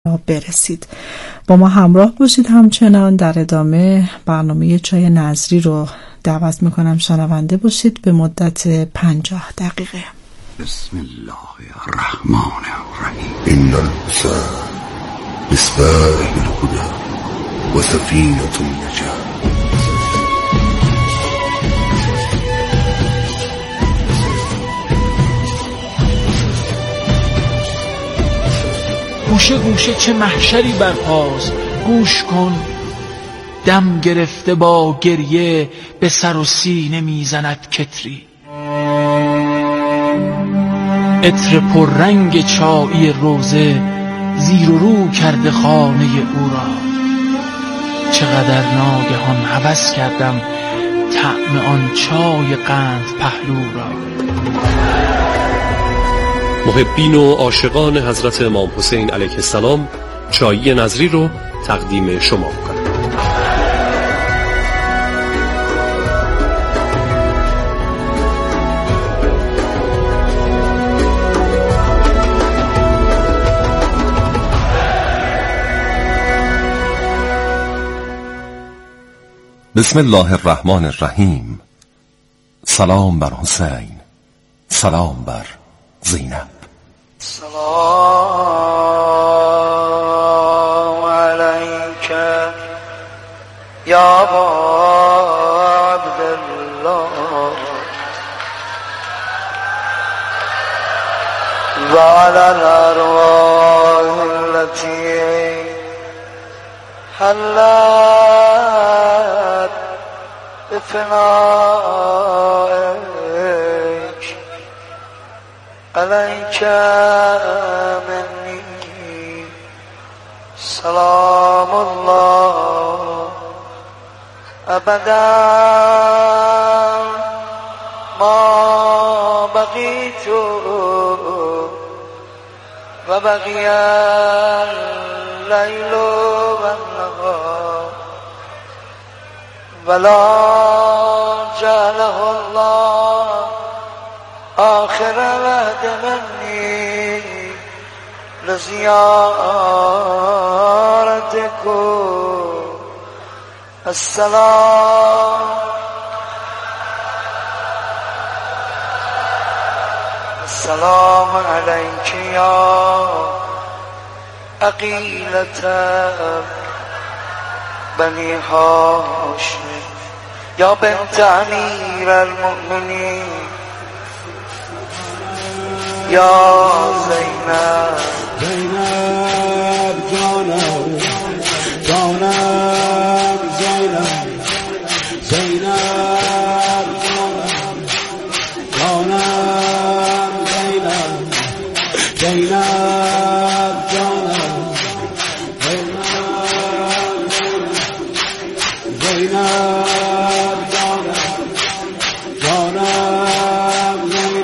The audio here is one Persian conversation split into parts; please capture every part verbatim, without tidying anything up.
برسید. با ما همراه باشید. همچنان در ادامه برنامه چای نظری رو دعوت میکنم شنونده باشید به مدت پنجاه دقیقه. بسم الله الرحمن الرحیم. این الانسان مصباح الهدى و سفینة النجاة. گوشه گوشه چه محشری برپاست، گوش کن دم گرفته با گریه به سر و سینه میزند کتری. عطر پررنگ چایی روزه زیر و رو کرده خانه او را. چقدر ناگهان هوس کردم طعم آن چای قند پهلو را. محبین و عاشقان حضرت امام حسین علیه السلام چایی نظری رو تقدیم شما می‌کنم. بسم الله الرحمن الرحیم. سلام بر حسین، سلام بر زینب. سلام علیک یا عبدالله و علی الارواح التي حلت بفنائک علیک منی سلام الله ابدا ما بقیت و بقی اللیل و النهار ولا جعله الله آخر العهد منی لزیارتکم. السلام السلام علیک یا عقیلة بنی هاشم یا بنت امیر المؤمنین یا زینب. زینب جانم جانم زینب زینب جانم جانم زینب زینب جانم زینب زینب جانم جانم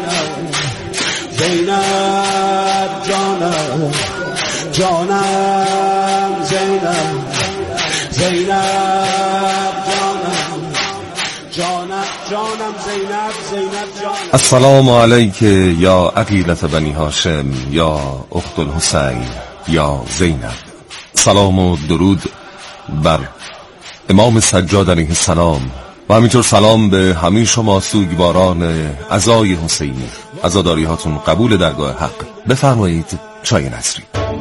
زینب جانم جانم زینب زینب جانم جانم جانم زینب زینب جانم. السلام علیک یا عقیلة بنی هاشم یا اخت الحسین یا زینب. سلام و درود بر امام سجاد علیه السلام و همینطور سلام به همه شما سوگواران عزای حسینی. عزاداری هاتون قبول درگاه حق. بفرمایید چای نظری.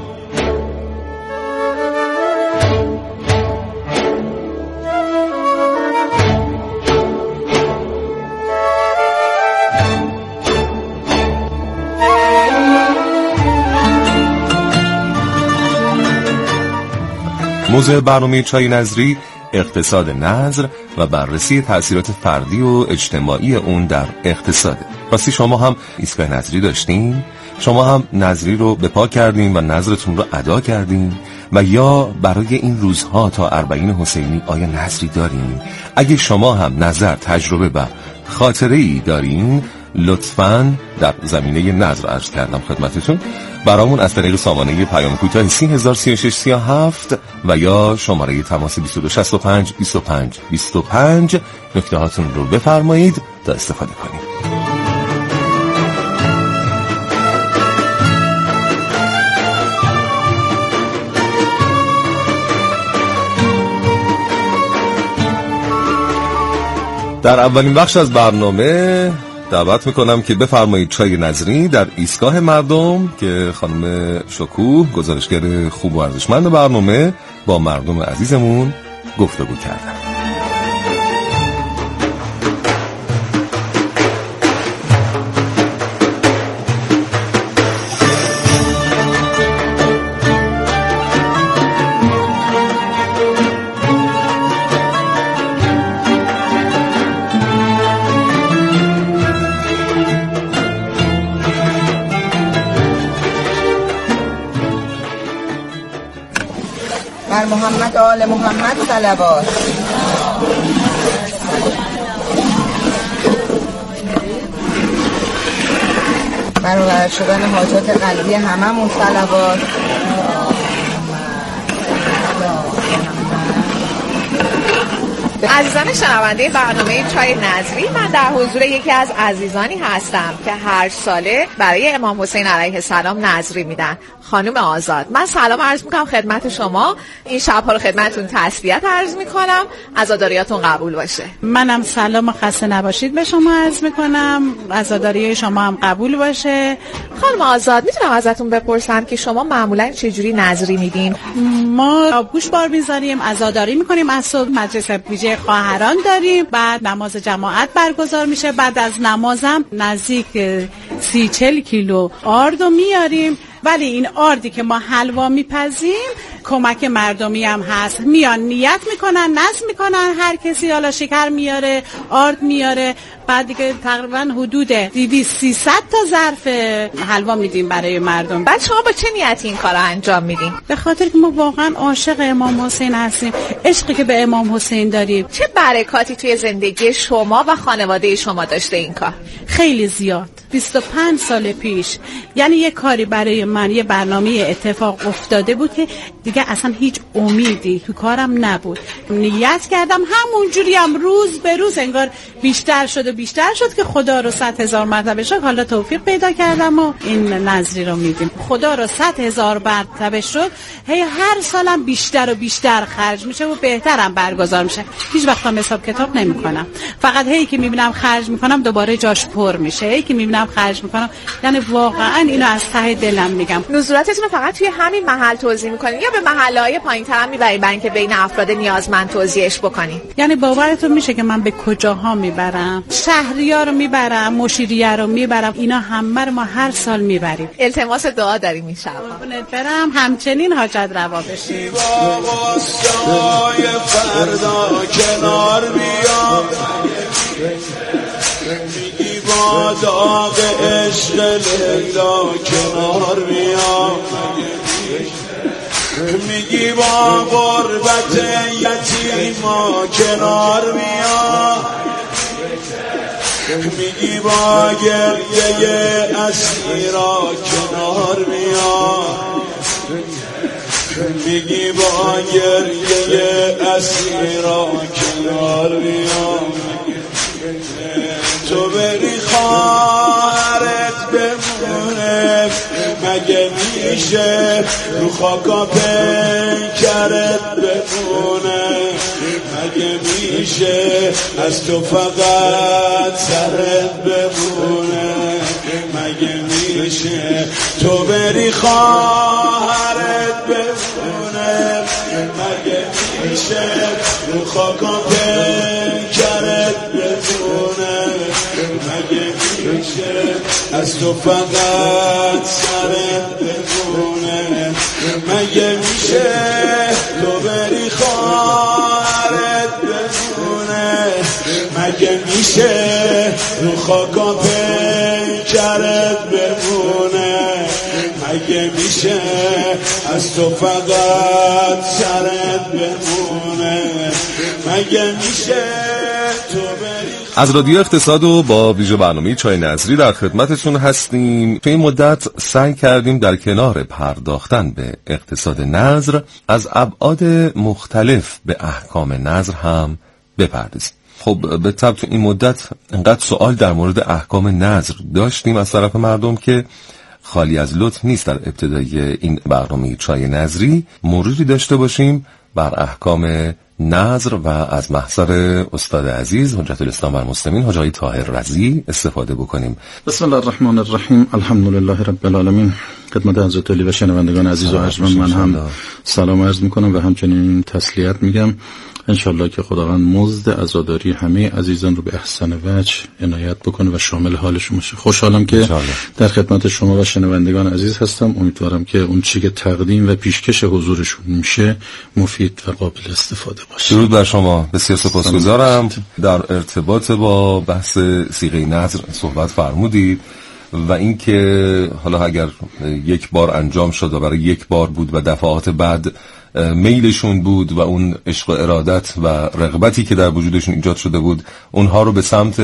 موضوع برنامه چای نظری اقتصاد نظر و بررسی تأثیرات فردی و اجتماعی اون در اقتصاد. راستی شما هم ایستگاه نظری داشتین؟ شما هم نظری رو به پا کردین و نظرتون رو ادا کردین؟ و یا برای این روزها تا اربعین حسینی آیا نظری دارین؟ اگه شما هم نظر، تجربه و خاطره‌ای دارین لطفاً در زمینه نظر عرض کردم خدمتتون برامون از طریق سامانه پیام کوتاه سی هزار سی و شش سی و هفت و یا شماره تماس بیست و دو شصت و پنج بیست و پنج بیست و پنج نکته هاتون رو بفرمایید تا استفاده کنید. در اولین بخش از برنامه دعوت میکنم که بفرمایید چای نظری در ایستگاه مردم که خانم شکوه گزارشگر خوب و ارزشمند برنامه با مردم عزیزمون گفتگو کردن. محمد آل محمد صلوات. برآورده شدن حاجات قلبی هممون صلوات. عزیزان شنونده برنامه چای نظری، من در حضور یکی از عزیزانی هستم که هر ساله برای امام حسین علیه السلام نظری میدن، خانم آزاد. من سلام عرض میکنم خدمت شما، این شب‌ها رو خدمتتون تسلیت عرض میکنم، عزاداریاتون قبول باشه. منم سلام و خسته نباشید به شما عرض میکنم، عزاداری شما هم قبول باشه. خانم آزاد، میتونم ازتون بپرسم که شما معمولا چجوری نظری میدین؟ ما آبگوش بار میذاریم، عزاداری میکنیم، از صبح مجلس ویژه خواهران داریم، بعد نماز جماعت برگزار میشه، بعد از نمازم نزدیک سی چل کیلو آردو میاریم. ولی این آردی که ما حلوا میپزیم کمک مردمی هم هست، میان نیت میکنن، نظم میکنن، هر کسی حالا شکر میاره، آرد میاره، بعد دیگه تقریبا حدود دویست سیصد تا ظرف حلوا میدیم برای مردم. بعد شما با چه نیتی این کارو انجام میدین؟ به خاطر که ما واقعا عاشق امام حسین هستیم، عشقی که به امام حسین داریم. چه برکاتی توی زندگی شما و خانواده شما داشته این کار؟ خیلی زیاد. بیست و پنج سال پیش یعنی یه کاری برای من، یه برنامه اتفاق افتاده بود که دیگه اصلا هیچ امیدی تو کارم نبود. نیت کردم همونجوری هم روز به روز انگار بیشتر شد و بیشتر شد که خدا رو صد هزار مرتبه شد. حالا توفیق پیدا کردم و این نظری رو میدیم. خدا رو صد هزار مرتبه شد، هی هر سالم بیشتر و بیشتر خرج میشه و بهترم برگزار میشه. هیچ وقت هم حساب کتاب نمیکنم، فقط هی که میبینم خرج میکنم دوباره جاش پر میشه، هی که میبینم خرج میکنم. یعنی واقعا اینو از ته دلم میگم. نزولاتتون رو فقط توی همین محل توزیع میکنین یا به محله‌های پایین‌تر هم میبرین برای اینکه بین افراد نیازمند توزیعش بکنین؟ یعنی باورتون میشه که من به کجاها میبرم؟ شهریار رو میبرم، مشیریه رو میبرم، اینا همه رو ما هر سال میبریم. التماس دعا داریم این شب. قربونت برم، همچنین حاجت روا بشیم. فردا کنار بیام، میگی با داغ عشق لیلا کنار بیام، میگی با غربت یتیما کنار بیام، میگی با گریه اسیرا کنار بیام، میگی با گریه اسیرا کنار بیام. تو بری خواهرت بمونه، مگه میشه رو خاکا پیکرت بمونه، مگه میشه از تو فقط سرت بمونه، مگه میشه تو بری خواهرت بمونه، مگه میشه رو خاکا پیکرت بمونه، مگه میشه از تو فقط سرت بمونه، مگه میشه تو بری خواهرت بمونه، مگه میشه رو خاکا پیکرت بمونه، مگه میشه از تو فقط سرت بمونه، مگه میشه تو بری. از رادیو اقتصاد و با ویژه برنامه چای نظری در خدمتتون هستیم. تو این مدت سعی کردیم در کنار پرداختن به اقتصاد نظر از ابعاد مختلف به احکام نظر هم بپردازیم. خب به طب تو این مدت انقدر سوال در مورد احکام نظر داشتیم از طرف مردم که خالی از لطف نیست در ابتدای این برنامه چای نظری مروری داشته باشیم بر احکام نظر و از محضر استاد عزیز حجت الاسلام و المسلمین حاج آقای طاهر رضی استفاده بکنیم. بسم الله الرحمن الرحیم. الحمدلله رب العالمین. خدمت حضرت علی و شنوندگان عزیز و ارجمند من هم سلام عرض میکنم و همچنین تسلیت میگم. انشالله که خداوند مزد عزاداری همه عزیزان رو به احسن وجه عنایت بکنه و شامل حالشون باشه. خوشحالم که در خدمت شما و شنوندگان عزیز هستم. امیدوارم که اون چیزی که تقدیم و پیشکش حضورشون میشه مفید و قابل استفاده باشه. درود بر شما. بسیار سپاسگزارم. در ارتباط با بحث صیغه نذر صحبت فرمودید و اینکه حالا اگر یک بار انجام شد و برای یک بار بود و دفعات بعد میلشون بود و اون عشق و ارادت و رغبتی که در وجودشون ایجاد شده بود اونها رو به سمت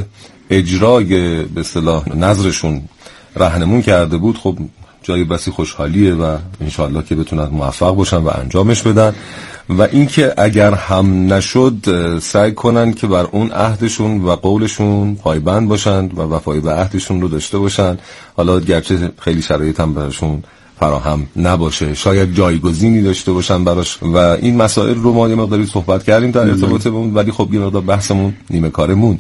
اجرای به اصطلاح نظرشون راهنمون کرده بود، خب جای بسی خوشحالیه و انشاءالله که بتونن موفق باشن و انجامش بدن. و اینکه اگر هم نشد سعی کنن که بر اون عهدشون و قولشون پایبند باشن و وفای به عهدشون رو داشته باشن، حالا گرچه خیلی شرایط هم براشون فراهم نباشه، شاید جایگزینی داشته باشن براش و این مسائل رو ما یه مقداری صحبت کردیم در ارتباط با اون، ولی خب یه مقدار بحثمون نیمه کارمون.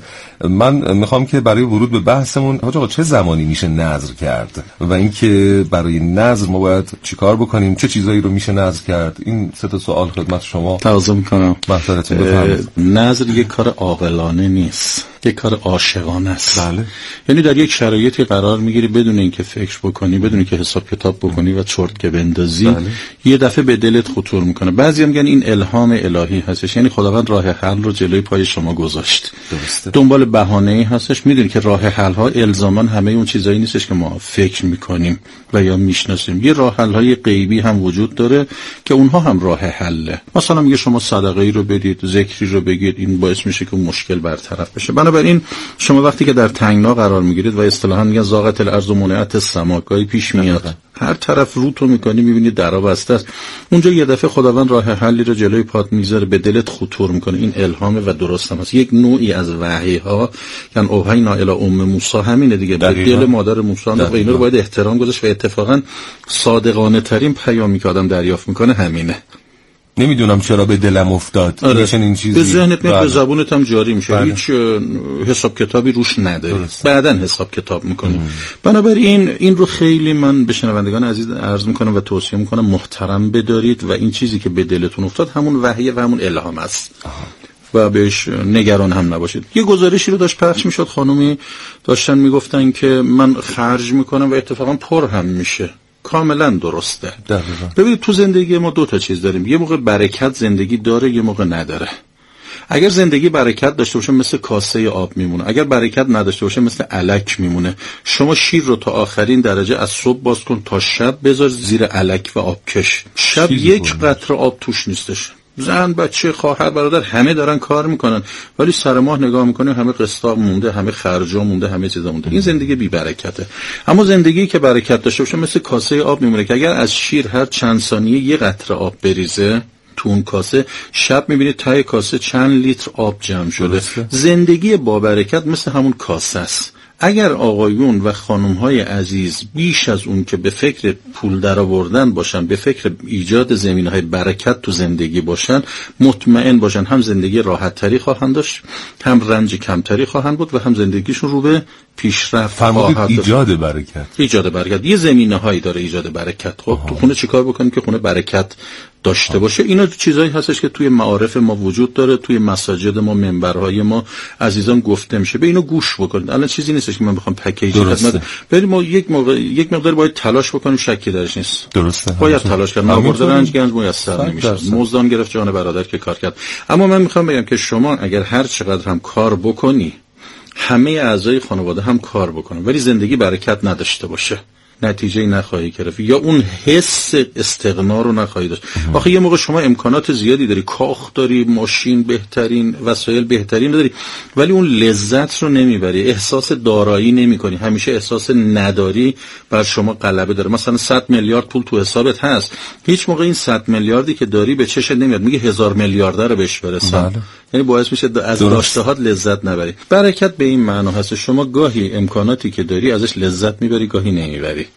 من میخوام که برای ورود به بحثمون حاج آقا چه زمانی میشه نذر کرد و اینکه برای نذر ما باید چیکار بکنیم، چه چیزایی رو میشه نذر کرد؟ این سه تا سوال خدمت شما تقاضا میکنم. بحثتون بفرمایید. نذر یک کار عاقلانه نیست، یک کار عاشقانه است. بله. یعنی در یک شرایطی قرار میگیری بدون اینکه فکر بکنی، بدون اینکه حساب کتاب بکنی و چرت که بندازی، بله. یه دفعه به دلت خطور میکنه. بعضی میگن این الهام الهی هستش، یعنی خداوند راه حل رو جلوی پای شما گذاشت. درسته. دنبال بهانه‌ای هستش. میدونی که راه حل ها الزاما همه اون چیزایی نیستش که ما فکر میکنیم و یا میشناسیم. یه راه حل های غیبی هم وجود داره که اونها هم راه حله. مثلا میگه شما صدقه ای رو بدید، ذکری رو بگید، این باعث میشه که مشکل برطرف بشه. بنابراین شما وقتی که در تنگنا قرار میگیرید و اصطلاحا میگن ضاقت الارض و منعت السما گاهی پیش میاد، هر طرف رو تو میکنی میبینی درا بسته است، اونجا یه دفعه خداوند راه حلی رو جلوی پات میذاره، به دلت خطور میکنه. این الهامه و درست هم هست. یک نوعی از وحی ها، یعنی اوحینا الی ام موسی همینه دیگه، به دل مادر موسی. و اینا رو باید احترام گذاشت و اتفاقا صادقانه ترین پیامی که آدم دریافت میکنه همینه. نمیدونم چرا به دلم افتاد. آره. این چیزی به ذهنت میاد، به زبونت هم جاری میشه. بله. هیچ حساب کتابی روش نداری، بعداً حساب کتاب میکنی. بنابراین این رو خیلی من به شنوندگان عزیز عرض میکنم و توصیه میکنم محترم بدارید و این چیزی که به دلتون افتاد همون وحی و همون الهام است. آها. و بهش نگران هم نباشید. یه گزارشی رو داشت پخش میشد، خانومی داشتن میگفتن که من خرج میکنم و اتفاقا پر هم میشه. کاملا درسته. دقیقاً. ببینید تو زندگی ما دو تا چیز داریم، یه موقع برکت زندگی داره، یه موقع نداره. اگر زندگی برکت داشته باشه مثل کاسه آب میمونه، اگر برکت نداشته باشه مثل الک میمونه. شما شیر رو تا آخرین درجه از صبح باز کن تا شب بذار زیر الک و آبکش، شب یک قطره آب توش نیستش. زن، بچه، خواهر، برادر همه دارن کار میکنن، ولی سر ماه نگاه میکنیم همه قسطا مونده، همه خرجا مونده، همه چیزا مونده. این زندگی بی برکته. اما زندگی که برکت داشته باشه مثل کاسه آب میمونه که اگر از شیر هر چند ثانیه یه قطره آب بریزه تو اون کاسه، شب میبینید ته کاسه چند لیتر آب جمع شده. زندگی با برکت مثل همون کاسه است. اگر آقایون و خانم‌های عزیز بیش از اون که به فکر پول درآوردن باشن، به فکر ایجاد زمینه‌های برکت تو زندگی باشن، مطمئن باشن هم زندگی راحت‌تری خواهند داشت، هم رنج کمتری خواهند بود و هم زندگیشون رو به پیشرفت خواهد داشت. ایجاد برکت، ایجاد برکت یه زمینه‌هایی داره ایجاد برکت. خب تو خونه چیکار بکنیم که خونه برکت داشته باشه؟ اینا چیزایی هستش که توی معارف ما وجود داره، توی مساجد ما، منبرهای ما عزیزان گفته میشه. به اینو گوش بکنید. الان چیزی نیستش که من بخوام پکیج خدمت بریم. ما یک موقع یک مقدار باید تلاش بکنیم، شکی درش نیست. درسته. باید تلاش کنیم. آورد رنج گنج میسر نمیشه. مزدان گرفت جان برادر که کار کرد. اما من میخوام بگم که شما اگر هر چقدر هم کار بکنی، همه اعضای خانواده هم کار بکنن، ولی زندگی برکت نداشته باشه، نتیجه نخواهی گرفت یا اون حس استغنا رو نخواهی داشت. آخه یه موقع شما امکانات زیادی داری، کاخ داری، ماشین بهترین، وسایل بهترین داری، ولی اون لذت رو نمیبری، احساس دارایی نمیکنی، همیشه احساس نداری بر شما غلبه داره. مثلا صد میلیارد پول تو حسابت هست، هیچ موقع این صد میلیاردی که داری به چشت نمیاد، میگه هزار میلیارده رو بهش برسن. یعنی باعث میشه از داشتهات لذت نبری. برکت به این معنا هست شما گاهی امکاناتی که داری ازش لذت میبری، گاهی نمیبری.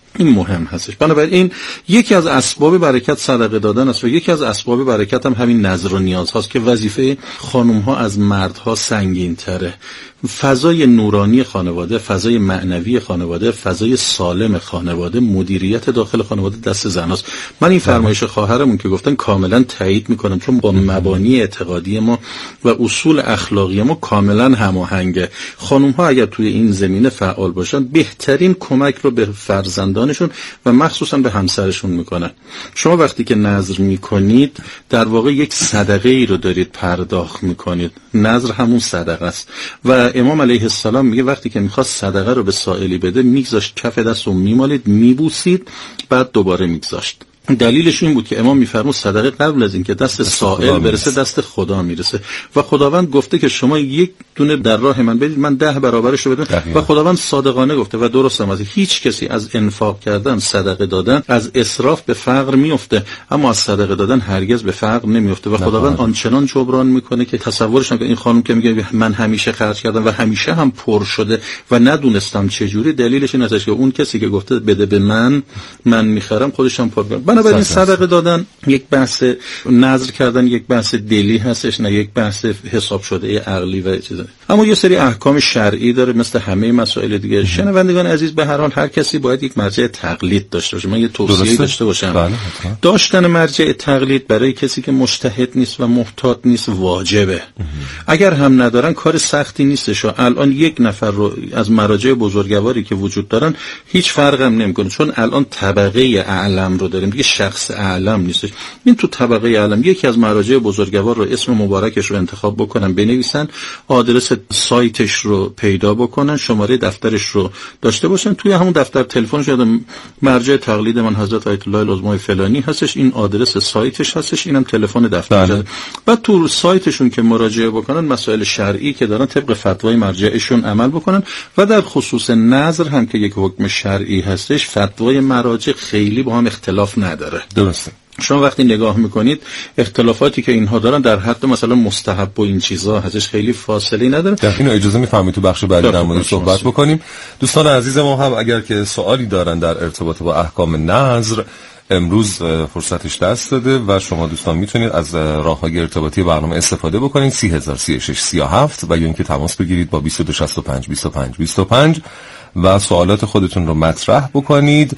این مهم هستش. بنابراین یکی از اسباب برکت صدقه دادن است و یکی از اسباب برکت هم همین نظر و نیاز هاست که وظیفه خانم ها از مردها سنگین تره. فضای نورانی خانواده، فضای معنوی خانواده، فضای سالم خانواده، مدیریت داخل خانواده دست زناست. من این فرمایش خواهرمون که گفتن کاملا تایید میکنم، چون با مبانی اعتقادی ما و اصول اخلاقی ما کاملا هماهنگه. خانم ها اگر توی این زمینه فعال باشن بهترین کمک رو به فرزندانشون و مخصوصا به همسرشون میکنن. شما وقتی که نذر میکنید در واقع یک صدقه ای رو دارید پرداخت میکنید. نذر همون صدقه است و امام علیه السلام میگه وقتی که میخواست صدقه رو به سائلی بده میگذاشت کف دست رو میمالید، میبوسید، بعد دوباره میگذاشت. دلیلش این بود که امام میفرمود صدقه قبل از اینکه دست سائل برسه دست خدا میرسه و خداوند گفته که شما یک دونه در راه من بدید من ده برابرش رو بدم و خداوند صادقانه گفته و درست هم از هیچ کسی از انفاق کردن، صدقه دادن، از اسراف به فقر میفته، اما از صدقه دادن هرگز به فقر نمیفته و خداوند آنچنان جبران میکنه که تصورش نکنید. این خانم که میگه من همیشه خرج کردم و همیشه هم پر شده و ندونستم چه جوری، دلیلش این است که اون کسی که گفته بده به من، من میخرم، خودش هم پر کرد. بنابراین صدقه دادن یک بحث، نذر کردن یک بحث دلی هستش، نه یک بحث حساب شده عقلی و چیزا. اما یه سری احکام شرعی داره مثل همه مسائل دیگه. شنوندگان عزیز، به هر حال هر کسی باید یک مرجع تقلید داشته باشه. من یه توصیه داشته باشم. بله. داشتن مرجع تقلید برای کسی که مجتهد نیست و محتاط نیست واجبه. اگر هم ندارن کار سختی نیستش. الان یک نفر رو از مراجع بزرگواری که وجود دارن هیچ فرق هم نمیکنه، چون الان طبقه اعلم رو داریم دیگه، شخص اعلم نیستش. این تو طبقه اعلم یکی از مراجع بزرگوار رو اسم مبارکش رو انتخاب بکنن، بنویسن، آدرس سایتش رو پیدا بکنن، شماره دفترش رو داشته باشن، توی همون دفتر تلفنش یادم مرجع تقلید من حضرت آیت الله العظمای فلانی هستش، این آدرس سایتش هستش، اینم تلفن دفترش. بعد تو سایتشون که مراجعه بکنن مسائل شرعی که دارن طبق فتوای مرجعشون عمل بکنن و در خصوص نذر هم که یک حکم شرعی هستش فتوای مراجع خیلی با هم اختلاف نداره. درسته. شما وقتی نگاه میکنید اختلافاتی که اینها دارن در حد مثلا مستحب و این چیزا هستش، خیلی فاصله نداره. در اینو اجازه میفهمید تو بخش بعدی در مورد صحبت بکنیم. دوستان عزیز ما هم اگر که سوالی دارن در ارتباط با احکام نذر، امروز فرصتش دست داده و شما دوستان میتونید از راههای ارتباطی برنامه استفاده بکنید. سی هزار سی و شش سی و هفت و یا اینکه تماس بگیرید با بیست و دو شصت و پنج بیست و پنج بیست و پنج و سوالات خودتون رو مطرح بکنید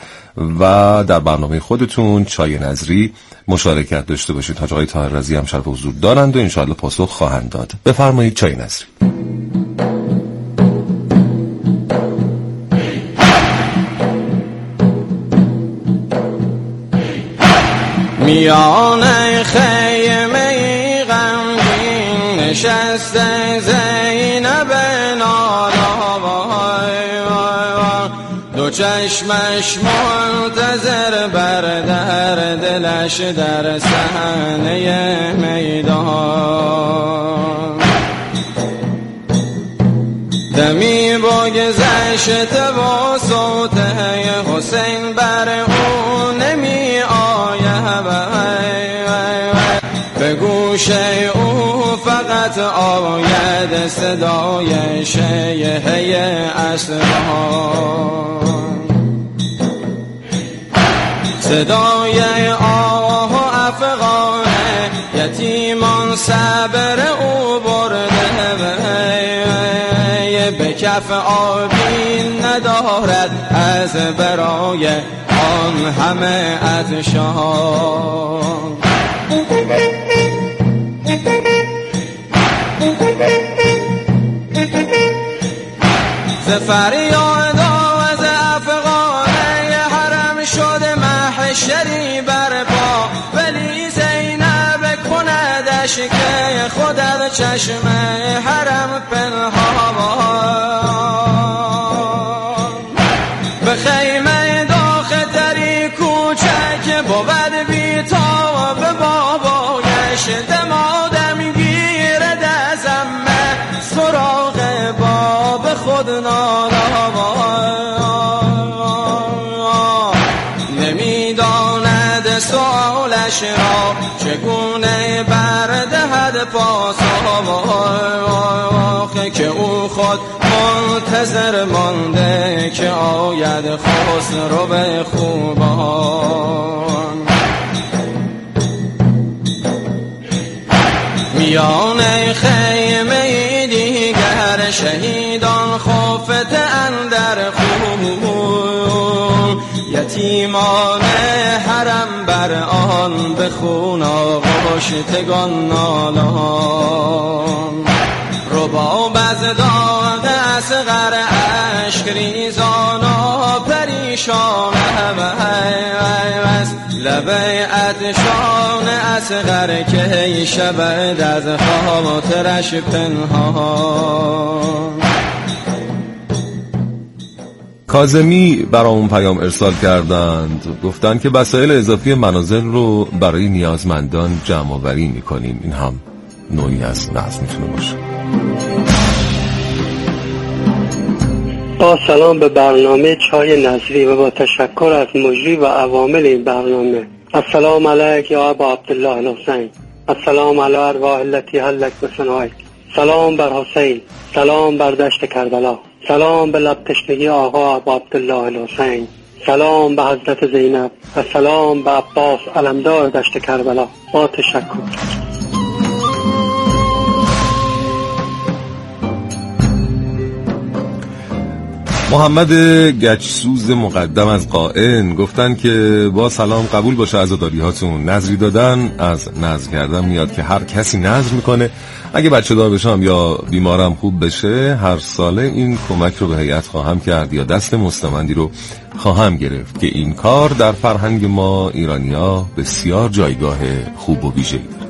و در برنامه خودتون چای نظری مشارکت داشته باشید. حاج آقای طاهر رضی هم شرف حضور دارند و انشاءالله پاسخ خواهند داد. بفرمایید چای نظری. میانه خیمه غمگین نشسته زینب نالا، دو چشمش منتظر بر در دلش در صحنه میدان. دمی بگذشته و صوت حسین بر او نمی آید، به گوش او فقط آید صدای شیهه اصفهان، صدای آه و افغان یتیمان صبر او برده، به کف آبی ندارد از برای آن همه عطشان. ز فریاد آواز افغانه حرم شده محشری برپا، ولی زینب کندش که خود از چشم حرم پنهان، به خیمه داخل تری کوچک بود بی تا به بابایش، دمادم گیرد ازمه سراغ باب خود نالا، نمیداند سوالش را چگونه بردهد پاسخ، آخه که او خود منتظر مانده که آید خسرو به خوبان. میانه خیمه دیگر شهیدان خفته اندر خون، یتیمان حرم بر آن به خون آغشتگان نالان. رباب از داد اصغر اشک ریزان و پریشان است، لبه عطشان اصغر که شود از خاطرش پنهان. کاظمی برامون پیام ارسال کردند، گفتن که وسایل اضافی منازل رو برای نیازمندان جمع آوری میکنیم. این هم نوعی از نظم میتونه باشه. با سلام به برنامه چای نظری و با تشکر از مجری و عوامل این برنامه. السلام علیک یا ابا عبدالله الحسین، السلام علی ارواح التي حلت بثنائک، سلام بر حسین، سلام بر دشت کربلا، سلام به لب تشنگی آقا ابا عبدالله الحسین، سلام به حضرت زینب و سلام به عباس علمدار دشت کربلا. با تشکر. محمد گچسوز مقدم از قائن گفتن که با سلام قبول باشه عزاداری هاتون. نظری دادن از نظر کردن میاد که هر کسی نظر میکنه اگه بچه دار بشم یا بیمارم خوب بشه هر ساله این کمک رو به هیئت خواهم کرد یا دست مستمندی رو خواهم گرفت که این کار در فرهنگ ما ایرانیا بسیار جایگاه خوب و ویژه‌ای داره.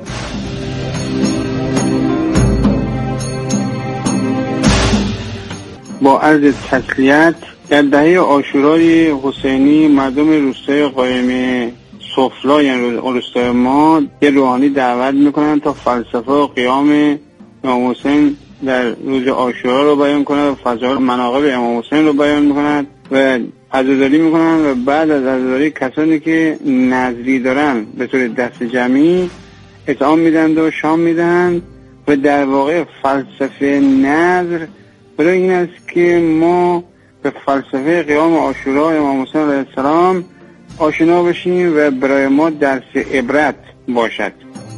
با عرض تسلیت، در دهه عاشورای حسینی مردم روستای قائمه سفلا یعنی روستای ما یه روحانی دعوت میکنن تا فلسفه و قیام امام حسین در روز عاشورا رو بیان کنند و فضایل مناقب امام حسین رو بیان میکنند و عزاداری میکنن و بعد از عزاداری کسانی که نظری دارن به طور دست جمعی اطعام میدند و شام میدهند و در واقع فلسفه نظر برای این است که ما به فلسفه قیام عاشورا امام حسین علیه السلام آشنا بشیم و برای ما درس عبرت باشد.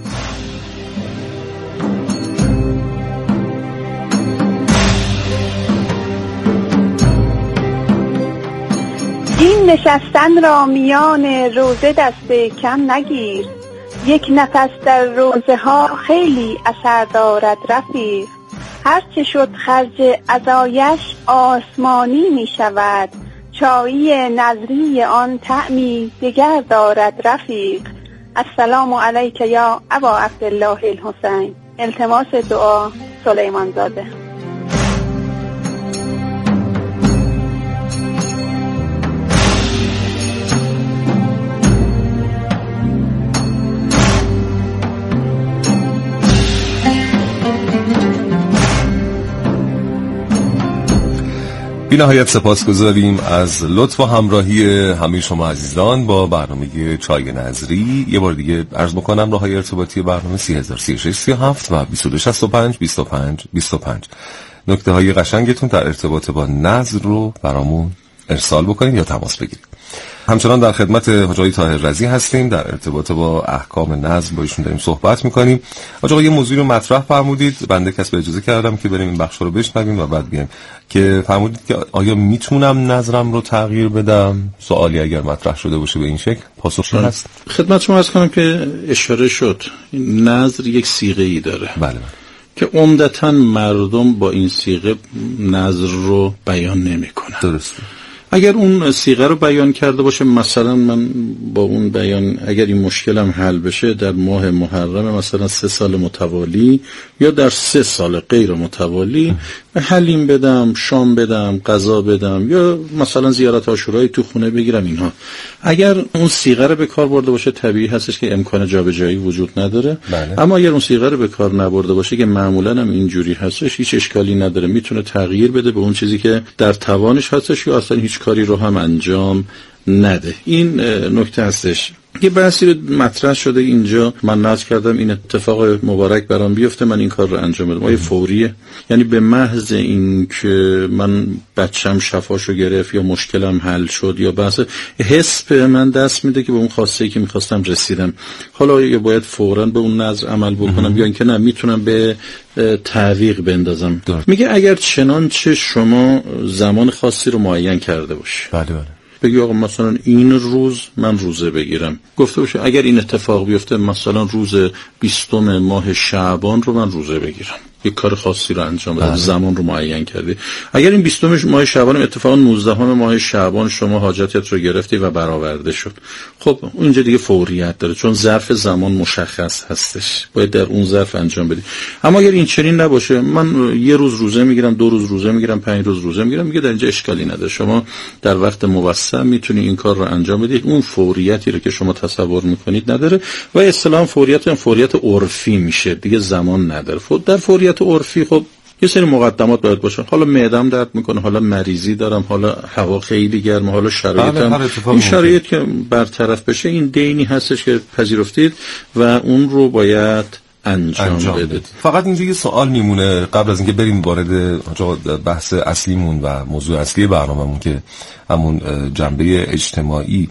این نشستن را میان روزه دست کم نگیر، یک نفس در روزه ها خیلی اثر دارد رفیق. هرچه شد خرج عزایش آسمانی می شود، چایی نظری آن طعمی دگر دارد رفیق. السلام علیک یا ابا عبدالله الحسین. التماس دعا سلیمان زاده. بی نهایت سپاسگزاریم از لطف و همراهی همه شما عزیزان با برنامه چای نظری. یه بار دیگه عرض بکنم راههای ارتباطی برنامه سه هزار و سی و شش سی و هفت و بیست و دو شصت و پنج بیست و پنج بیست و پنج. نکته های قشنگتون در ارتباط با نظر رو برامون ارسال بکنید یا تماس بگیرید. همچنان در خدمت حاج آقای طاهر رضی هستیم، در ارتباط با احکام نظم با ایشون داریم صحبت میکنیم. حاج آقا یه موضوعی رو مطرح فرمودید، بنده کسب اجازه کردم که بریم این بخش رو بشنویم و بعد بیایم که فرمودید که آیا میتونم نظرم رو تغییر بدم؟ سوالی اگر مطرح شده باشه به این شکل پاسخ چی هست؟ خدمت شما عرض کنم که اشاره شد نظر یک صیغه ای داره. بله. که عمدتاً مردم با این صیغه نظر رو بیان نمیکنن. درسته. اگر اون صیغه رو بیان کرده باشه، مثلا من با اون بیان اگر این مشکلم حل بشه در ماه محرم مثلا سه سال متوالی یا در سه سال غیر متوالی حلیم بدم، شام بدم، غذا بدم یا مثلا زیارت عاشورایی تو خونه بگیرم، اینها اگر اون صیغه رو به کار برده باشه طبیعی هستش که امکان جابجایی وجود نداره. بله. اما اگر اون صیغه رو به کار نبرده باشه که معمولا هم اینجوری هستش، هیچ اشکالی نداره، میتونه تغییر بده به اون چیزی که در توانش هستش یا اصلا هیچ کاری رو هم انجام نده. این نکته هستش. یه بحثی رو مطرح شده اینجا، من نظر کردم این اتفاق مبارک برام بیفته، من این کار رو انجام بدم. آیا فوریه؟ یعنی به محض این که من بچم شفاشو گرفت یا مشکلم حل شد یا بحث حس به من دست میده که به اون خواسته ای که میخواستم رسیدم، حالا یا باید فوراً به اون نظر عمل بکنم یا اینکه نه میتونم به تعویق بندازم؟ دار. میگه اگر چنانچه شما زمان خاصی رو معین کرده باشی، بله بله، بگی آقا مثلا این روز من روزه بگیرم، گفته باشه اگر این اتفاق بیفته مثلا روز بیستم ماه شعبان رو من روزه بگیرم، یک کار خاصی رو انجام بدم، زمان رو معین کردی. اگر این بیستم ماه شعبان اتفاقا نوزدهم ماه شعبان شما حاجتت رو گرفتی و برآورده شد، خب اونجا دیگه فوریت داره، چون ظرف زمان مشخص هستش، باید در اون ظرف انجام بدی. اما اگر این چنین نباشه، من یه روز روزه میگیرم، دو روز روزه میگیرم، پنج روز روزه میگیرم، میگه در اینجا اشکالی نداره، شما در وقت موسع میتونی این کار رو انجام بدید. اون فوریتی رو که شما تصور میکنید نداره و اصطلاحاً فوریت هم فوریت عرفی میشه، دیگه زمان نداره. در فوریت عرفی خب یه سری مقدمات باید باشه، حالا معده‌ام درد میکنه، حالا مریضی دارم، حالا هوا خیلی گرمه، حالا شرایطم، این شرایط که برطرف بشه این دینی هستش که پذیرفتید و اون رو باید انجام, انجام بدید. فقط اینجا یه سوال میمونه قبل از اینکه بریم وارد بحث اصلیمون و موضوع اصلی برنامه‌مون که همون جنبه اجتماعی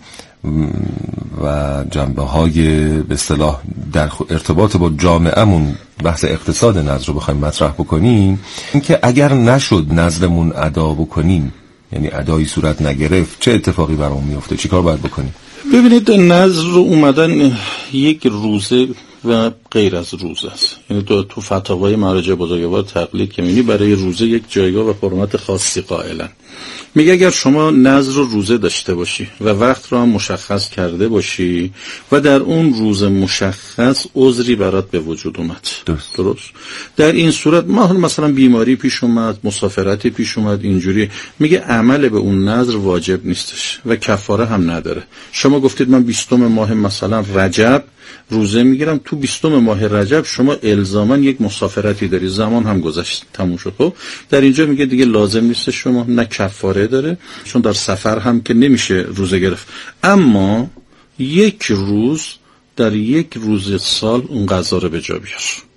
و جنبه‌های به اصطلاح در ارتباط با جامعهمون، بحث اقتصاد نظر رو بخوایم مطرح بکنیم، اینکه اگر نشد نظرمون ادا بکنیم، یعنی ادایی صورت نگرفت، چه اتفاقی برامون میفته؟ چیکار باید بکنیم؟ ببینید نظر رو اومدن یک روزه و غیر از روزه است، یعنی تو تو فتاوای مراجع بزرگوار تقلید که می‌بینی برای روزه یک جایگاه و حرمت خاصی قائلن. میگه اگر شما نظر رو روزه داشته باشی و وقت رو هم مشخص کرده باشی و در اون روز مشخص عذری برات به وجود اومد، درست, درست. در این صورت ما مثلا بیماری پیش اومد، مسافرتی پیش اومد، اینجوری، میگه عمل به اون نظر واجب نیستش و کفاره هم نداره. شما گفتید من بیستم ماه مثلا رجب روزه میگیرم، تو بیستم ماه رجب شما الزاما یک مسافرتی داری، زمان هم گذشت تموم شد، خب در اینجا میگه دیگه لازم نیست شما، نه کفاره داره، چون در سفر هم که نمیشه روزه گرفت، اما یک روز در یک روز سال اون قضا رو به جا بیار،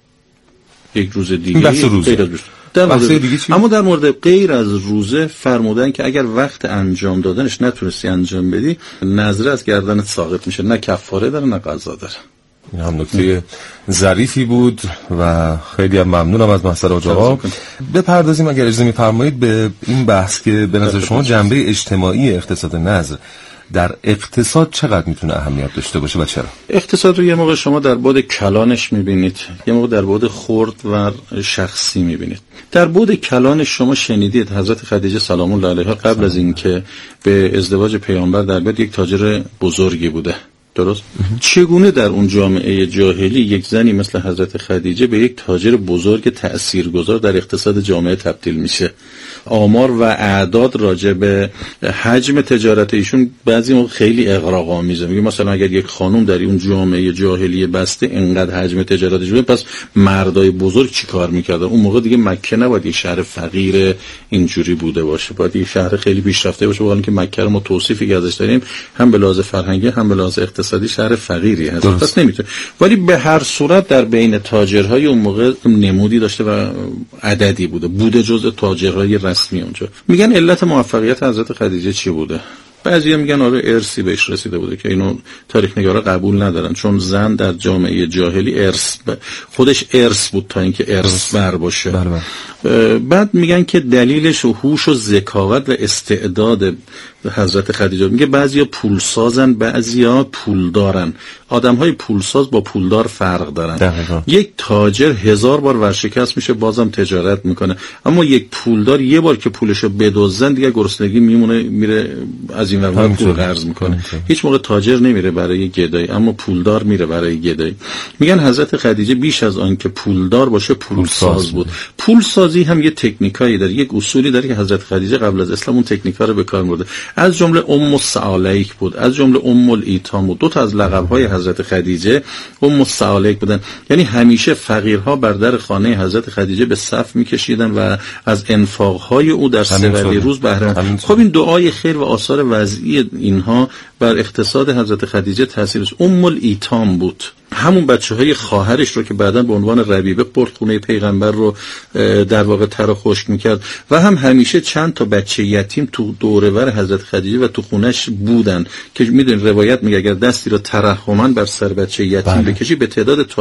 یک روز دیگه بحث روزه. در مورد اما در مورد غیر از روزه فرمودن که اگر وقت انجام دادنش نتونستی انجام بدی، نظر از گردنت ساقط میشه، نه کفاره داره نه قضا داره. این هم نکته ظریفی بود و خیلی هم ممنونم از محضر آقا. بپردازیم اگر اجازه می‌فرمایید به این بحث که به نظر شما جنبه اجتماعی اقتصاد نظر در اقتصاد چقدر میتونه اهمیت داشته باشه و چرا؟ اقتصاد رو یه موقع شما در بعد کلانش میبینید، یه موقع در بعد خرد و شخصی میبینید. در بعد کلانش شما شنیدید حضرت خدیجه سلام الله علیها قبل از این که به ازدواج پیامبر در بیاد یک تاجر بزرگی بوده، درست؟ چگونه در اون جامعه جاهلی یک زنی مثل حضرت خدیجه به یک تاجر بزرگ تأثیرگذار در اقتصاد جامعه تبدیل میشه؟ آمار و اعداد راجع به حجم تجارت ایشون بعضی موقع خیلی اغراق‌آمیزه. میگه مثلا اگر یک خانم در اون جامعه جاهلی بسته انقدر حجم تجارتش بود، پس مردای بزرگ چیکار میکردن؟ اون موقع دیگه مکه نباید یک شهر فقیر اینجوری بوده باشه، باید یک شهر خیلی پیشرفته باشه، واقعا که مکه رو ما توصیفی که ازش داریم هم به لحاظ فرهنگی هم به لحاظ اقتصادی شهر فقیری هست، پس نمیتونه. ولی به هر صورت در بین تاجرهای اون موقع نمودی داشته و عددی بوده، بوده جزء تاجرهای رسمی اونجا. میگن علت موفقیت حضرت خدیجه چی بوده؟ بعضیا میگن آره ارثی بهش رسیده بوده که اینو تاریخ نگارا قبول ندارن، چون زن در جامعه جاهلی ارث ب... خودش ارث بود تا اینکه ارث بر باشه. بله. بعد میگن که دلیلش هوش و ذکاوت و استعداد حضرت خدیجه. میگه بعضیا پولسازن، بعضیا پولدارن. آدمهای پولساز با پولدار فرق دارن. دقیقا. یک تاجر هزار بار ورشکست میشه بازم تجارت میکنه، اما یک پولدار یه بار که پولشو بدزدن دیگه گرسنگی میمونه، میره از این ور پول قرض میکنه. هیچ موقع تاجر نمیره برای گدایی، اما پولدار میره برای گدایی. میگن حضرت خدیجه بیش از آن که پولدار باشه پولساز بود. پولسازی هم یه تکنیکایی داره، یک اصولی داره که حضرت خدیجه قبل از اسلام اون تکنیکا رو به کار برده. از جمله ام السعالیک بود، از جمله ام الایتام بود. دو تا از لقب‌های حضرت خدیجه ام السعالیک بودن، یعنی همیشه فقیرها بر در خانه حضرت خدیجه به صف میکشیدن و از انفاق‌های او در سه روز بهره. خب این دعای خیر و آثار وضعی اینها بر اقتصاد حضرت خدیجه تاثیرش ام الایتام بود. همون بچه‌های خواهرش رو که بعداً به عنوان ربیبه برد خونه پیغمبر رو در واقع تر و خشک میکرد و هم همیشه چند تا بچه یتیم تو دورور حضرت خدیجه و تو خونش بودن که میدونید روایت میگه اگر دستی رو ترحماً بر سر بچه یتیم بکشی به تعداد